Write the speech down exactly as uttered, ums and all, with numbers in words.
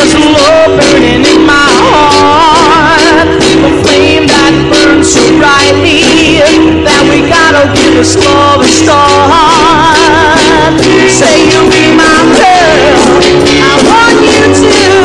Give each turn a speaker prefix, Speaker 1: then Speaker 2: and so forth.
Speaker 1: There's a love burning in my heart, a flame that burns so brightly that we gotta give this love a start. Say you'll be my girl, I want you to.